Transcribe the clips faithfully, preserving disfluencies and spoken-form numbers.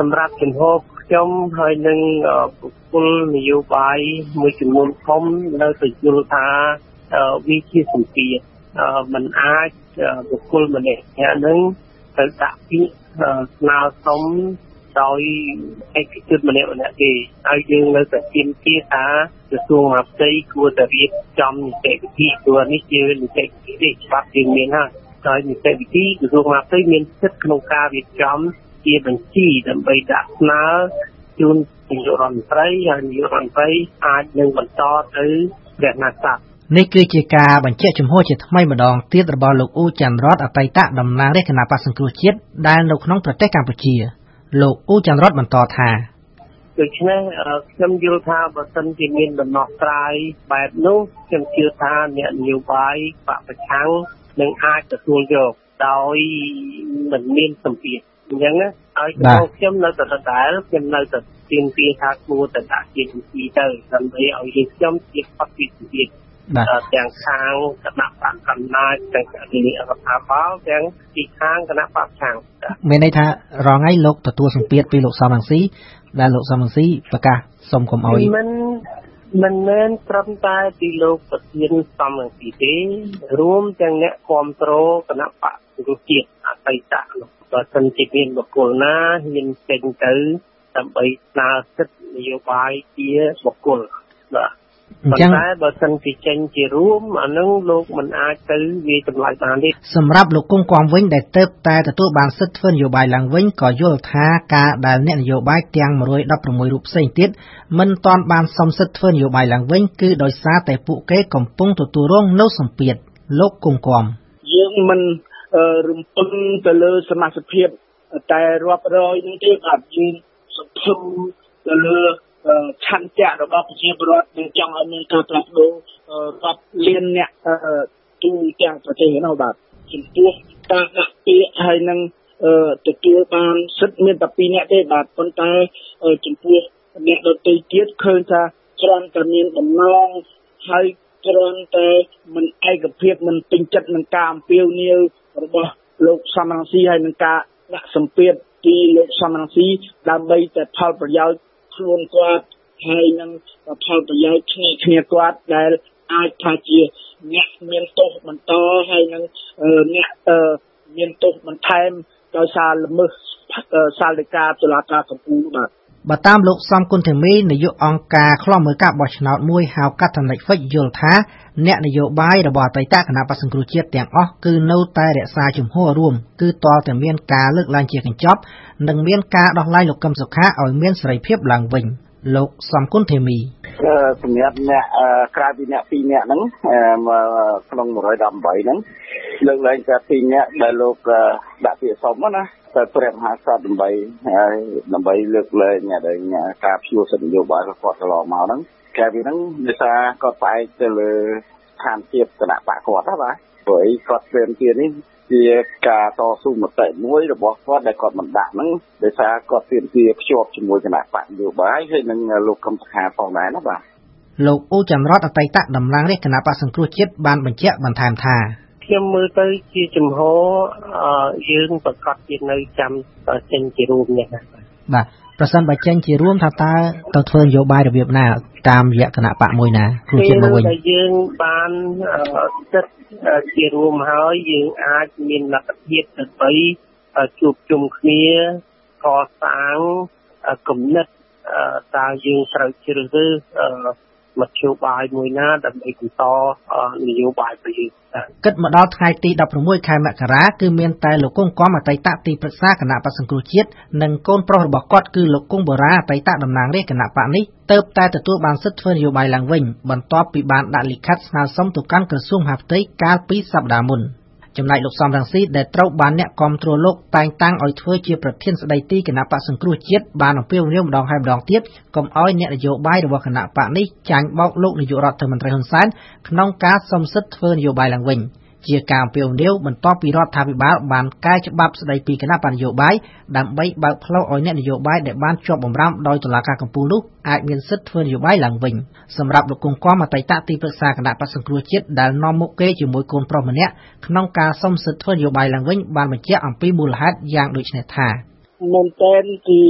សម្រាប់ជំហរខ្ញុំហើយនឹងបុគ្គលនយោបាយមួយចំនួនធំនៅតែយល់ថាវាជាសម្ពាធមិនអាចបុគ្គលម្នាក់ហ្នឹងទៅដាក់ពាក្យស្នើសុំដោយឯកជនម្នាក់ម្នាក់ទេហើយយើងនៅតែទាមទារថាក្រសួងមហាផ្ទៃគួរតែរៀបចំនីតិវិធីព្រោះនេះជានីតិវិធីច្បាប់យើងមានហើយហើយនីតិវិធីក្រសួងមហាផ្ទៃមានសិទ្ធិក្នុងការរៀបចំជាបញ្ជីដើម្បីដាក់ស្នើជូននាយករដ្ឋមន្ត្រីហើយនាយករដ្ឋមន្ត្រីអាចនឹងបន្តទៅព្រះមហាក្សត្រនេះគឺជាការបញ្ជាក់ជំហរជាថ្មីម្ដងទៀតរបស់លោកអ៊ូច័ន្ទរតអតីតតំណាងរាជគណៈបក្សសង្គ្រោះជាតិដែលនៅក្នុងប្រទេសកម្ពុជាលោកអ៊ូច័ន្ទរតបន្តថាដូច្នេះខ្ញុំយល់ថាបើសិនជាមានដំណោះស្រាយបែបនោះខ្ញុំជឿថាអ្នកនយោបាយបកប្រឆាំងនឹងអាចទទួលយកដោយមិនមានសម្ពាធអញ្ចឹងណាហើយខ្ញុំនៅតែដដែលខ្ញុំនៅតែទាមទារថាគួរតែដាក់ជាវិធីទៅដើម្បីឲ្យយើងខ្ញុំជាអត់ពីសម្ពាធទាំងខាងគណៈបកកណ្ដាលទាំងគណៈរដ្ឋាភិបាលទាំងពីខាងគណៈបកឆាំងមានន័យថារងថ្ងៃលោកទទួលសម្ពាធពីលោកសំរងស៊ីដែលលោកសំរងស៊ីប្រកាសសុំកុំអោយមិនមិនមែនត្រឹមតែពីលោកប្រធានសំរងស៊ីទេរួមទាំងអ្នកគ្រប់គ្រងគណៈបកសង្គ្រោះជាតិអតីតបើសិនជាមានបុគ្គលណាហ៊ានចេញទៅដើម្បីស្នើសិទ្ធិនយោបាយជាបុគ្គលបាទប៉ុន្តែបើសិនជាចេញជារួមអានឹងលោកមិនអាចទៅវាចម្លើយបានទេសម្រាប់លោកគង់គំវិញដែលទៅតែទទួលបានសិទ្ធិធ្វើនយោបាយឡើងវិញក៏យល់ថាការដែលអ្នកនយោបាយទាំងមួយរយដប់ប្រាំមួយរូបផ្សេងទៀតមិនទាន់បានសុំសិទ្ធិធ្វើនយោបាយឡើងវិញគឺដោយសារតែពួកគេកំពុងទទួលរងនូវសម្ពាធលោកគង់គំយើងមិនរំពឹងទៅលើសមាជិកភាពតែរាប់រយនេះទេបាទយើងសង្ឃឹមទៅលើឆន្ទៈរបស់ប្រជាពលរដ្ឋនឹងចង់ឲ្យមានការផ្លាស់ប្ដូររាប់លានអ្នកទូទាំងប្រទេសនោះបាទចំពោះការដាក់ពាក្យហើយនឹងទទួលបានសិទ្ធិមានតែពីរអ្នកទេបាទប៉ុន្តែចំពោះអ្នកដទៃទៀតឃើញថាគ្រាន់តែមានបំណងហើយគ្រាន់តែមិនឯកភាពមិនពេញចិត្តនឹងការអំពាវនាវរបស់លោកសំរងស៊ីហើយនឹងការដាក់សម្ពាធពីលោកសំរងស៊ីដើម្បីតែផលប្រយោជន៍ខ្លួនគាត់ហើយនឹងផលប្រយោជន៍គ្នាគ្នាគាត់ដែលអាចថាជាអ្នកមានទោសបន្តហើយនឹងអ្នកមានទោសបន្ថែមដោយសារល្មើសសាលដីកាតុលាការកំពូលបាទបើតាមលោកសំគុណធីមីនាយកអង្គការឃ្លាំមើលការបោះឆ្នោតមួយហៅកាត់ Netflix យល់ថាអ្នកនយោបាយរបស់អតីតគណៈបក្សសង្គ្រោះជាតិទាំងអស់គឺនៅតែរក្សាជំហររួមគឺតើតែមានការលើកឡើងជាកញ្ចប់និងមានការដោះលែងលោកកឹមសុខាឲ្យមានសេរីភាពឡើងវិញលោកសំគុណធីមីសម្រាប់អ្នកក្រៅពីអ្នកពីរនាក់ហ្នឹងក្នុងមួយរយដប់ប្រាំបីហ្នឹងលើកឡើងតែពីរនាក់ដែលលោកដាក់ពាក្យសុំណាតែព្រះមហាក្សត្រដើម្បីដើម្បីលើកលែងការព្យួរសិទ្ធិនយោបាយរបស់គាត់កន្លងមកហ្នឹងក្រៅពីហ្នឹងដោយសារគាត់ផ្អែកទៅលើស្ថានភាពគណៈបកគាត់ណាបាទព្រោះអីគាត់ព្រមទាននេះជាការតស៊ូមតិមួយរបស់គាត់ដែលគាត់មិនដាក់ហ្នឹងដោយសារគាត់ទាមទារភ្ជាប់ជាមួយគណៈបកនយោបាយហើយនឹងលោកកឹមសុខាផងដែរណាបាទលោកអ៊ូច័ន្ទរតអតីតតំណាងរាជគណៈបក្សសង្គ្រោះជាតិបានបញ្ជាក់បន្ថែមថាខ្ញុំមើលទៅជាចំហយើងប្រកាសជានៅចាំចេញជារួមនេះណាបាទប្រសិនបើចេញជារួមថាតើទៅធ្វើនយោបាយរបៀបណាតាមរយៈគណៈបកមួយណាគ្រូជាតិមកវិញយើងបានសិទ្ធិជារួមហើយយើងអាចមានលទ្ធភាពដើម្បីជួបជុំគ្នាកសាងគំនិតតើយើងត្រូវជ្រើសរើសមធ្យោបាយមួយណាដើម្បីបន្តនយោបាយប្រយុទ្ធគិតមកដល់ថ្ងៃទីដប់ប្រាំមួយខែមករាគឺមានតែលោកគង់គំអតីតទីប្រឹក្សាគណៈបក្សសង្គ្រោះជាតិនិងកូនប្រុសរបស់គាត់គឺលោកគង់បូរ៉ាអតីតតំណាងរាជគណៈបកនេះទើបតែទទួលបានសិទ្ធិធ្វើនយោបាយឡើងវិញបន្ទាប់ពីបានដាក់លិខិតស្នើសុំទៅកាន់ក្រសួងមហាផ្ទៃកាលពីសប្តាហ៍មុនចំណែកលោកសំរងស៊ីដែលត្រូវបានអ្នកគាំទ្រលោកតែងតាំងឲ្យធ្វើជាប្រធានស្ដីទីគណៈបក្សសង្គ្រោះជាតិបានអំពាវនាវម្ដងហើយម្ដងទៀតកុំឲ្យអ្នកនយោបាយរបស់គណៈបកនេះចាញ់បោកលោកនាយករដ្ឋមន្ត្រីហ៊ុនសែនក្នុងការសុំសិទ្ធិធ្វើនយោបាយឡើងវិញជាការអំពាវនាវបន្ទាប់ពីរដ្ឋាភិបាលបានកែច្បាប់ស្ដីពីគណៈបញ្ញនយោបាយដើម្បីបើកផ្លូវឲ្យអ្នកនយោបាយដែលបានជាប់បម្រាមដោយតុលាការកំពូលនោះអាចមានសិទ្ធិធ្វើនយោបាយឡើងវិញសម្រាប់លោកគង់គំអតីតទីប្រឹក្សាគណៈបក្សសង្គ្រោះជាតិដែលនាំមុខគេជាមួយកូនប្រុសម្នាក់ក្នុងការសុំសិទ្ធិធ្វើនយោបាយឡើងវិញបានបញ្ជាក់អំពីមូលហេតុយ៉ាងដូចនេះថាមែនតើគឺ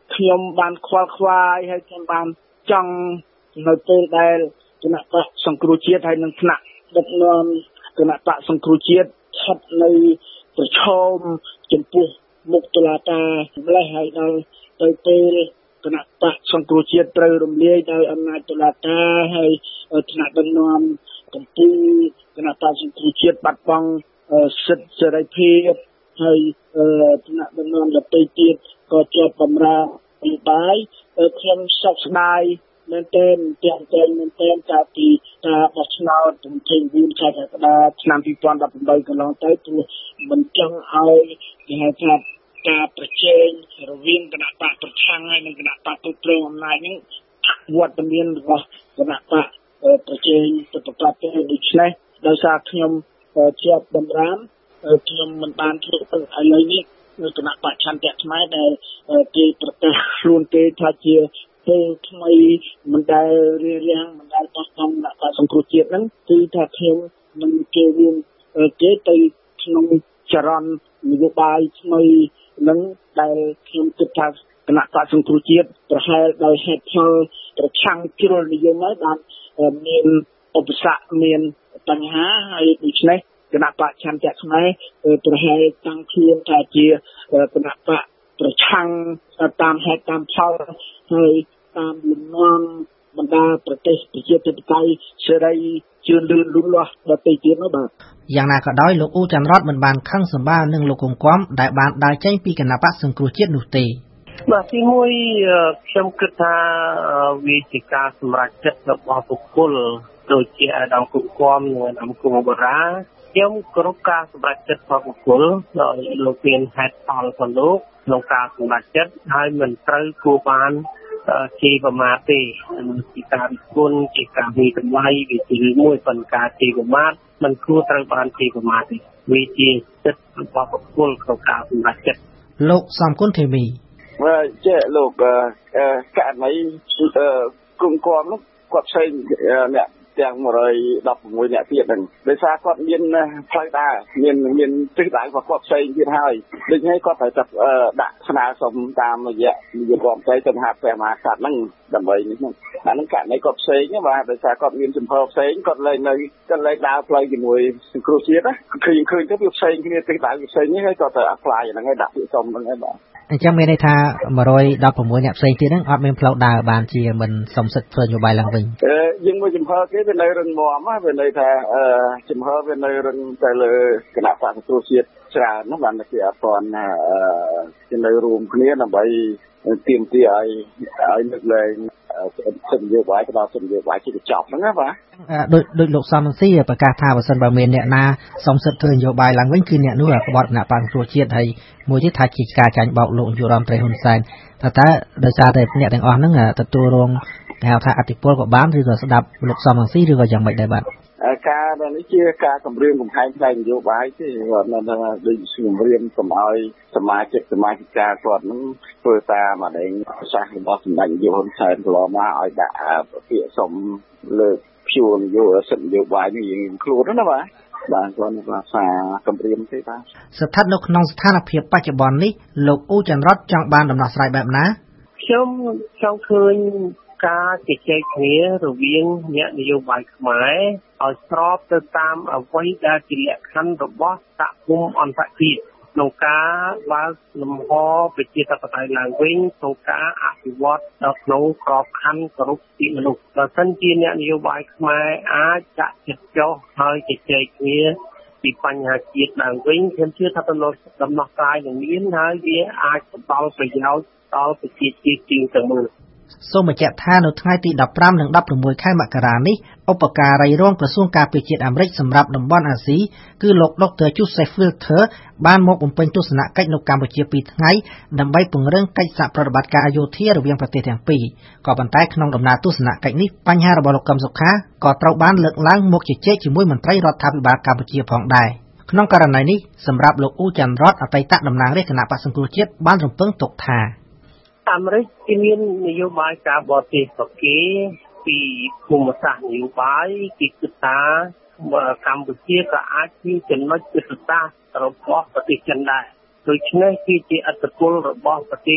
ខ្ញុំបានខ្វល់ខ្វាយហើយខ្ញុំបានចង់នៅពេលដែលគណៈបកសង្គ្រោះជាតិហើយនឹងថ្នាក់ដឹកនាំគណៈបកសង្គ្រោះជាតិស្ថិតនៅប្រឈមចំពោះមុខតុលាការម្លេះហើយដល់ទៅពេលគណៈបកសង្គ្រោះជាតិត្រូវរំលាយដោយអំណាចតុលាការហើយថ្នាក់ដឹកនាំកំពុងគណៈបកសង្គ្រោះជាតិបាត់បង់សិទ្ធិសេរីភាពហើយថ្នាក់ដឹកនាំដទៃទៀតក៏ជាប់បំរើនយោបាយខ្ញុំសោកស្ដាយមែនទែនទាំងតែមែនទែនកាលពីការបោះឆ្នោតជំទាវវិនខែកក្កដាឆ្នាំពីរពាន់ដប់ប្រាំបីកន្លងទៅព្រោះមិនចង់ឲ្យគេហៅថាការប្រជែងរវាងគណៈបកប្រឆាំងហើយនិងគណៈបកគ្រប់គ្រងអំណាចនេះវត្តមានរបស់គណៈបកប្រជែងទៅប្រកបទៅដូច្នេះដោយសារខ្ញុំជាប់បំរាមខ្ញុំមិនបានធ្វើទៅឥឡូវនេះគណៈបកឆន្ទៈខ្មែរដែលគេប្រកាសខ្លួនគេថាជាពេលថ្មីមិនដែលរៀបរៀងមិនដែលបោះបង់គណៈបកសង្គ្រោះជាតិហ្នឹងគឺថាខ្ញុំនឹងចូលរួមគេទៅក្នុងចរន្តនយោបាយថ្មីនឹងដែលខ្ញុំគិតថាគណៈបកសង្គ្រោះជាតិប្រហែលដោយហេតុផលប្រឆាំងជ្រុលនិយមហើយបានមានឧបសគ្គមានបញ្ហាហើយដូច្នេះគណៈបកឆន្ទៈខ្មែរប្រហែលតាំងខ្លួនថាជាគណៈបកប្រឆាំងតាមហេតុតាមផលហើយតាមលំនាំបណ្ដាប្រទេសប្រជាធិបតេយ្យសេរីជឿនលឿនលូតលាស់ដទៃទៀតនោះបាទយ៉ាងណាក៏ដោយលោកអ៊ូច័ន្ទរតមិនបានខឹងសម្បារនឹងលោកកុងគំដែលបានដើរចេញពីគណៈបកសង្គ្រោះជាតិនោះទេបាទទីមួយខ្ញុំគិតថាវាជាការសម្រេចចិត្តរបស់បុគ្គលដូចជាអាដាមកុងគំនិងអាដាមគង់បរាខ្ញុំគោរពការសម្រេចចិត្តរបស់បុគ្គលដោយលោកមានហេតុផលของលោកក្នុងការសម្រេចចិត្តហើយមិនត្រូវគួរបានជាប្រមាថទេជាការរិះគន់ជាការវិតម្លៃវាជាមួយប៉ុន្តែការជាប្រមាថមិនគួរត្រូវបានជាប្រមាថទេវាជាសិទ្ធិរបស់បុគ្គលក្នុងការសម្រេចចិត្តលោកសំគុណធីមីបាទចេះលោកករណីគុំគំនោះគាត់ផ្សេងអ្នកទាំងmột trăm mười sáuអ្នកទៀតហ្នឹងដោយសារគាត់មានផ្លូវដើរមានមានទិសដៅរបស់គាត់ផ្សេងទៀតហើយដូច្នេះគាត់ត្រូវតែដាក់ស្នើសុំតាមរយៈនយោបាយផ្សេងទៅហាត់ព្រះមហាក្សត្រហ្នឹងដើម្បីនេះហ្នឹងអាហ្នឹងករណីគាត់ផ្សេងបាទដោយសារគាត់មានចំហផ្សេងគាត់លែងនៅគាត់លែងដើរផ្លូវជាមួយសង្គ្រោះជាតិណាឃើញឃើញទៅវាផ្សេងគ្នាទិសដៅផ្សេងនេះហើយគាត់ទៅអាផ្លាយហ្នឹងហើយដាក់ពាក្យសុំហ្នឹងហើយបាទអញ្ចឹងមានន័យថាmột trăm mười sáuអ្នកផ្សេងទៀតហ្នឹងអត់មានផ្លូវដើរបានជាមិនសុំសិទ្ធិធ្វើនយោបាយឡើងវិញអឺយើងមើលចំហគេវានៅរឹងមាំវាន័យថាអឺចំហវានៅរឹងទៅលើគណៈបកសង្គ្រោះជាតិច្រើនណាស់បានគេអត់ទាន់អឺគេនៅរួមគ្នាដើម្បីទាមទារឲ្យឲ្យលើកលែងសិទ្ធិនយោបាយទៅដល់សិទ្ធិនយោបាយជាចប់ហ្នឹងណាបាទដូចដូចលោកសំស៊ីប្រកាសថាបើសិនបើមានអ្នកណាសុំសិទ្ធិធ្វើនយោបាយឡើងវិញគឺអ្នកនោះក្បត់គណៈបកសង្គ្រោះជាតិហើយមួយទៀតថាជាការចាញ់បោកលោកនាយករដ្ឋមន្ត្រីហ៊ុនសែនថាតើដោយសារតែអ្នកទាំងអស់ហ្នឹងទទួលរងគេហៅថាអធិពលក៏បានឬក៏ស្ដាប់លោកសំស៊ីឬក៏យ៉ាងម៉េចដែរបាទការនេះជាការគម្រាមកំហែងផ្នែកនយោបាយទេគាត់នៅថាដូចគម្រាមកុំឲ្យសមាជិកសមាជិកាគាត់នឹងធ្វើតាមអាដែងប្រសាសន៍របស់សម្ដេចនាយកហ៊ុនសែនកន្លងមកឲ្យដាក់ពាក្យសុំលើកព្យួរនយោបាយសិទ្ធិនយោបាយនេះយើងខ្លួនណាបាទបាទគាត់នឹងភាសាគម្រាមទេបាទស្ថិតនៅក្នុងស្ថានភាពបច្ចុប្បន្ននេះលោកអ៊ូច័ន្ទរតចង់បានដំណោះស្រាយបែបណាខ្ញុំចង់ឃើញការជជែកគ្នារវាងអ្នកនយោបាយខ្មែរឲ្យស្របទៅតាមអ្វីដែលជាលក្ខខណ្ឌរបស់សហគមន៍អន្តរជាតិក្នុងការបើកលំហប្រជាធិបតេយ្យឡើងវិញក្នុងការអភិវឌ្ឍដល់ក្នុងក្របខ័ណ្ឌគោរពសិទ្ធិមនុស្សបើសិនជាអ្នកនយោបាយខ្មែរអាចចាក់ចិត្តចុះហើយជជែកគ្នាពីបញ្ហាជាតិឡើងវិញខ្ញុំជឿថាដំណោះដំណោះស្រាយនឹងមានហើយវាអាចផ្ដល់ប្រយោជន៍ដល់ប្រជាជាតិជាទាំងមូលសូមបញ្ជាក់ថានៅថ្ងៃទីដប់ប្រាំនិងដប់ប្រាំមួយខែមករានេះឧបការីរងក្រសួងការពារជាតិអាមេរិកសម្រាប់តំបន់អាស៊ីគឺលោក Doctor Joseph Wilther បានមកបំពេញទស្សនកិច្ចនៅកម្ពុជាពីរថ្ងៃដើម្បីពង្រឹងកិច្ចសហប្រតិបត្តិការយោធារវាងប្រទេសទាំងពីរក៏ប៉ុន្តែក្នុងដំណើរទស្សនកិច្ចនេះបញ្ហារបស់លោកកឹមសុខាក៏ត្រូវបានលើកឡើងមកជជែកជាមួយមន្ត្រីរដ្ឋាភិបាលកម្ពុជាផងដែរក្នុងករណីនេះសម្រាប់លោកអ៊ូច័ន្ទរតអតីតតំណាងរាជគណៈបក្សសង្គ្រោះជាតិបានរំពឹងទុកថាអាមេរិកគេមាននយោបាយការបរទេសរបស់គេពីភូមិសាស្ត្រនយោបាយគេគិតថាកម្ពុជាក៏អាចមានចំណុចយុទ្ធសាស្ត្ររបស់ប្រទេសចិនដែរដូច្នេះគឺជាឥទ្ធិពលរបស់ប្រទេស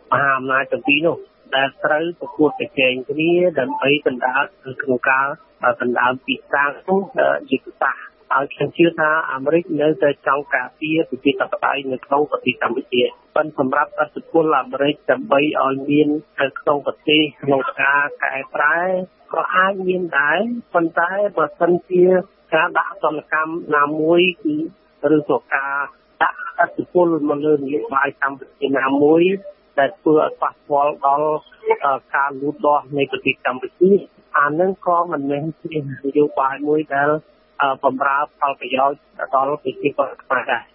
មហាអំណាចទាំងពីរនោះដែលត្រូវប្រកួតប្រជែងគ្នាដើម្បីដណ្ដើមក្នុងការដណ្ដើមទីតាំងយុទ្ធសាស្ត្រហើយខ្ញុំជឿថាអាមេរិកនៅតែចង់ការពារប្រជាធិបតេយ្យនៅក្នុងប្រទេសកម្ពុជាប៉ុន្តែសម្រាប់អធិបុលអាមេរិកដើម្បីឲ្យមាននៅក្នុងប្រទេសក្នុងការកែប្រែក៏អាចមានដែរប៉ុន្តែបើសិនជាការដាក់ទណ្ឌកម្មណាមួយគឺឬក៏ការដាក់អធិបុលមកលើនយោបាយកម្ពុជាណាមួយដែលធ្វើឲ្យប៉ះពាល់ដល់ការលូតលាស់នៃប្រទេសកម្ពុជាអានឹងក៏មិនមែនជានយោបាយមួយដែលបំរើផលប្រយោជន៍ដល់ប្រជាពលរដ្ឋខ្មែរដែរ